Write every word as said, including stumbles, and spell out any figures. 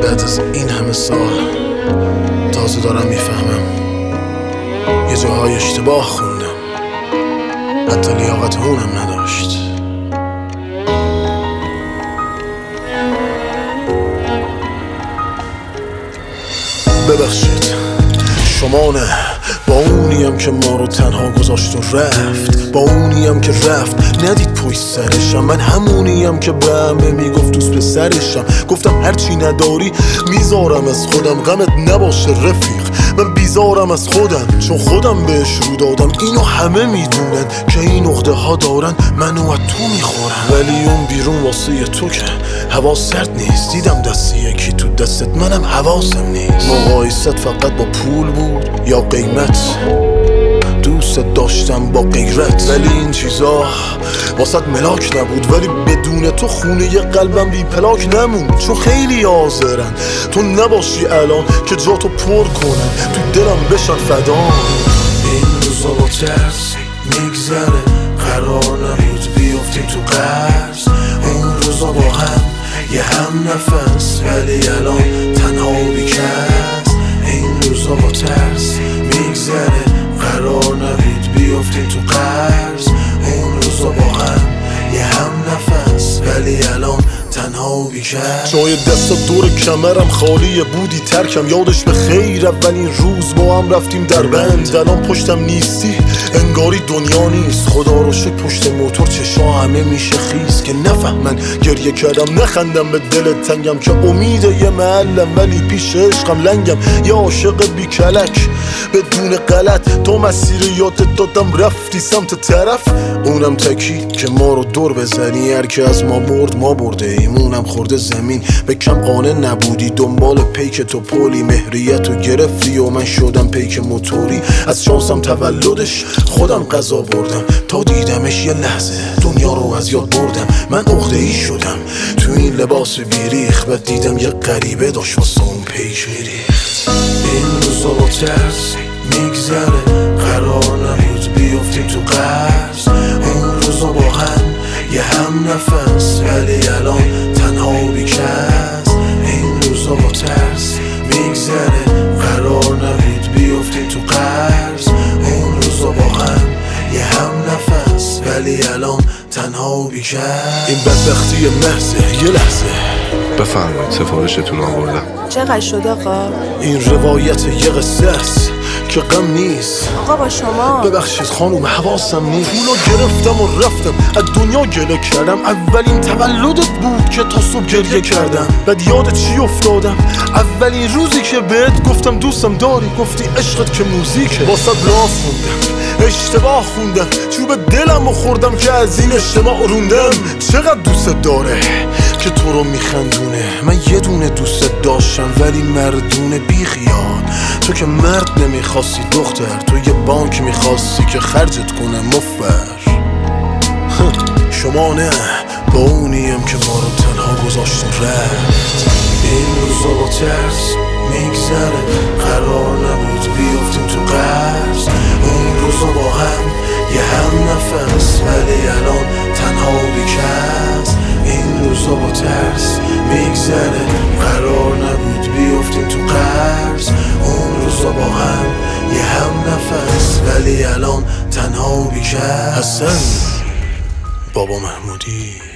بعد از این همه سال تازه دارم میفهمم یه جاهای اشتباه خوندم، حتی لیاقت اونم نداشت. ببخشید، شما نه، با اونیم که ما رو تنها گذاشت و رفت، با اونیم که رفت ندید پشت سرشم. من همونیم که به همه میگفت دوست پسرشم. گفتم هرچی نداری میذارم از خودم، غمت نباشه رفیق، من بیزارم از خودم، چون خودم بهش رو دادم. اینو همه میدونن که این عقده ها دارن، منو از تو میخورن. ولی اون بیرون واسه تو که هوا سرد نیست. دیدم دستی یکی تو دستت، منم حواسم نیست. مقایست فقط با پول بود یا قیمت؟ دوست داشتم با غیرت، ولی این چیزا واسط ملاک نبود. ولی بدون تو خونه ی قلبم بی پلاک نمون، چون خیلی حاضرن تو نباشی الان که جا تو پر کنن، تو دلم بشن فدا. این روزا با ترس میگذره، قرار نبود بیفتیم تو قرض. اون روزا با هم یه هم نفس، ولی الان تنها بیکس. این روزا با ترس میگذره، قرار نبود بیفتیم تو قرض. اون روزا با هم یه هم نفس، ولی الان تنها و بیکس. جای دست دور کمرم خالیه، بودی ترکم یادش به خیر. اولین روز با هم رفتیم در بند، الان پشتم نیستی انگاری دنیا نیست. خدا رو شکر پشت موتور چشا همه میشه خیز، که نفهمن گریه کردم نخندم به دل تنگم. که امید یه محلم ولی پیش عشقم لنگم. یا عاشق بی کلک بدون غلط، تو مسیر یادت دادم رفتی سمت طرف. اونم تکی که ما رو دور بزنی، هر که از ما مرد ما برده ایمونم خورده زمین. به کم قانع نبودی دنبال پیک تو پولی، مهریت رو گرفتی و من شدم پیک موتوری. از شانسم تولدش خودم قضا بردم، تا دیدمش یه لحظه دنیا رو از یاد بردم. من عقده ای شدم تو این لباس بیریخ، بعد دیدم یه غریبه داشت واسه اون پیش میریخت. این روزا با ترس میگذره، قرار نبود بیفتیم تو قرض. اون روزا با هم یه هم نفس، ولی الان تنها و بیکس. این روزا با ترس میگذره، قرار نبود بیفتیم تو قرض. اون روزا با هم یه هم نفس، ولی الان تنها و بیکس. این بدبختی محضه یه لحظه. بفرمایید سفارشتون آوردم. چقدر شد آقا؟ این روایت یه قصه است که غم نیست. آقا با شما ببخشید خانوم حواسم نیست. پولو گرفتم و رفتم از دنیا گله کردم. اولین تولدت بود که تا صبح گریه کردم. بعد یاد چی افتادم؟ اولین روزی که بهت گفتم دوستم داری، گفتی عشقت که موزیکه. واسه لاف خوندم، اشتباه خوندم، چوب دلم رو خوردم که از این اجتماع روندم. چقدر دوست داره که تو رو میخندونه. من یه دونه دوست داشتم ولی مردونه بی خیال. تو که مرد نمیخواستی دختر، تو یه بانک میخواستی که خرجت کنه مفر. شما نه، با اونیم که ما رو تنها گذاشت و رفت. این روزا با ترس میگذره، قرار نبود بیفتیم تو قرض. اون روزا با هم یه هم نفس، ولی الان تنها و بیکس. این روزا با ترس میگذره، قرار نبود بیفتیم تو قرض. اون روزا با هم یه هم نفس، ولی الان تنها و بیکس. حسن بابا محمودی.